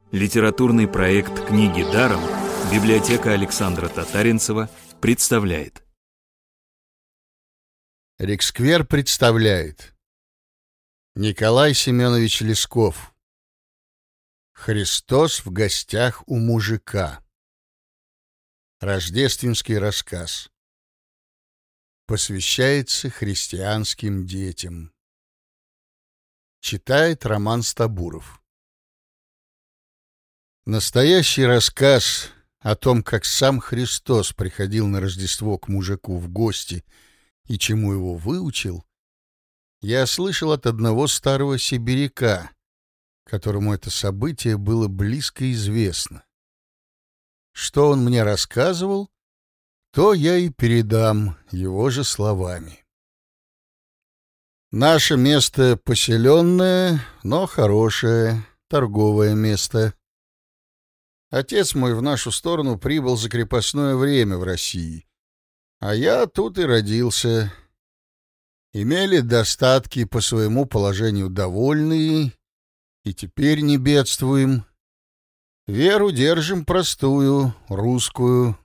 Литературный проект «Книги даром» библиотека Александра Татаринцева представляет. Риксквер представляет Николай Семенович Лесков. Христос в гостях у мужика. Рождественский рассказ. Посвящается христианским детям. Читает Роман Стабуров. Настоящий рассказ о том, как сам Христос приходил на Рождество к мужику в гости и чему его выучил, я слышал от одного старого сибиряка, которому это событие было близко известно. Что он мне рассказывал, то я и передам его же словами. Наше место поселенное, но хорошее, торговое место. Отец мой в нашу сторону прибыл за крепостное время в России, а я тут и родился. Имели достатки по своему положению довольные, и теперь не бедствуем. Веру держим простую, русскую.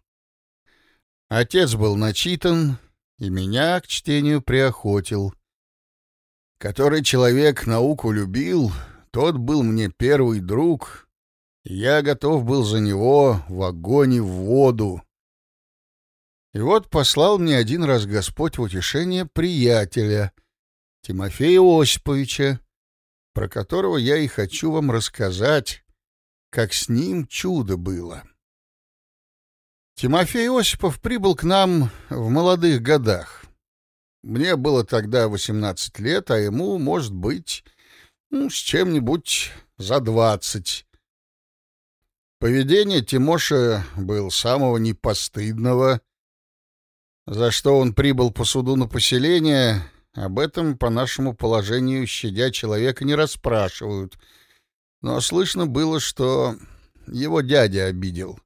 Отец был начитан и меня к чтению приохотил. Который человек науку любил, тот был мне первый друг, и я готов был за него в огонь и в воду. И вот послал мне один раз Господь в утешение приятеля, Тимофея Осиповича, про которого я и хочу вам рассказать, как с ним чудо было. Тимофей Осипов прибыл к нам в молодых годах. Мне было тогда 18 лет, а ему, может быть, с чем-нибудь за 20. Поведение Тимоша было самого непостыдного. За что он прибыл по суду на поселение, об этом по нашему положению, щадя человека, не расспрашивают. Но слышно было, что его дядя обидел.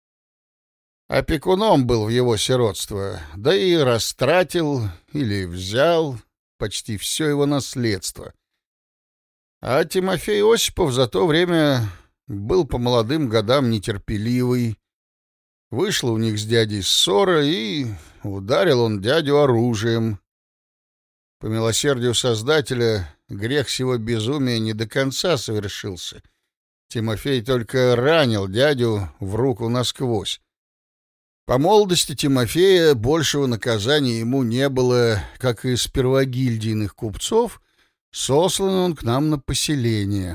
Опекуном был в его сиротство, да и растратил или взял почти все его наследство. А Тимофей Осипов за то время был по молодым годам нетерпеливый. Вышла у них с дядей ссора, и ударил он дядю оружием. По милосердию Создателя, грех сего безумия не до конца совершился. Тимофей только ранил дядю в руку насквозь. По молодости Тимофея большего наказания ему не было, как и с первогильдийных купцов, сослан он к нам на поселение.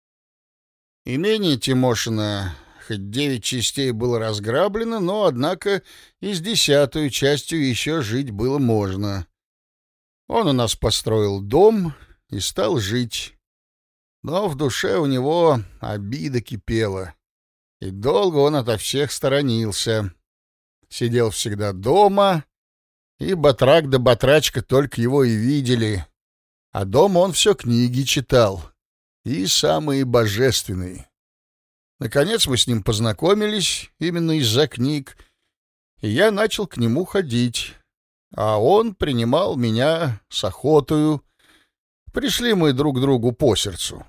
Имение Тимошина хоть 9 частей было разграблено, но, однако, и с 10-ю частью еще жить было можно. Он у нас построил дом и стал жить. Но в душе у него обида кипела, и долго он ото всех сторонился. Сидел всегда дома, и батрак да батрачка только его и видели. А дома он все книги читал, и самые божественные. Наконец мы с ним познакомились именно из-за книг, и я начал к нему ходить, а он принимал меня с охотою. Пришли мы друг другу по сердцу.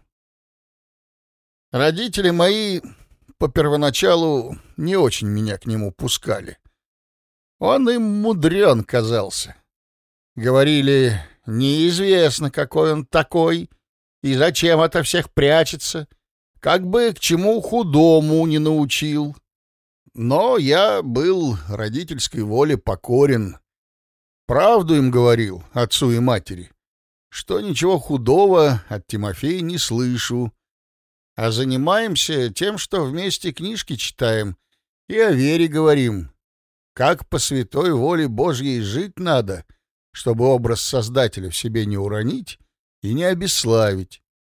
Родители мои по первоначалу не очень меня к нему пускали. Он им мудрен казался. Говорили, неизвестно, какой он такой, и зачем ото всех прячется, как бы к чему худому не научил. Но я был родительской воле покорен. Правду им говорил, отцу и матери, что ничего худого от Тимофея не слышу, а занимаемся тем, что вместе книжки читаем и о вере говорим, как по святой воле Божьей жить надо, чтобы образ Создателя в себе не уронить и не обесславить.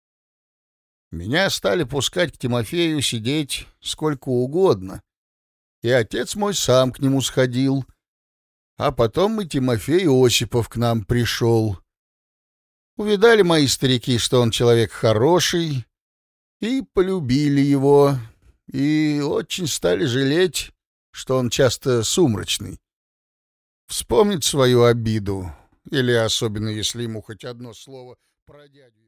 Меня стали пускать к Тимофею сидеть сколько угодно, и отец мой сам к нему сходил, а потом и Тимофей Осипов к нам пришел. Увидали мои старики, что он человек хороший, и полюбили его, и очень стали жалеть, что он часто сумрачный. Вспомнит свою обиду, или особенно если ему хоть одно слово про дядю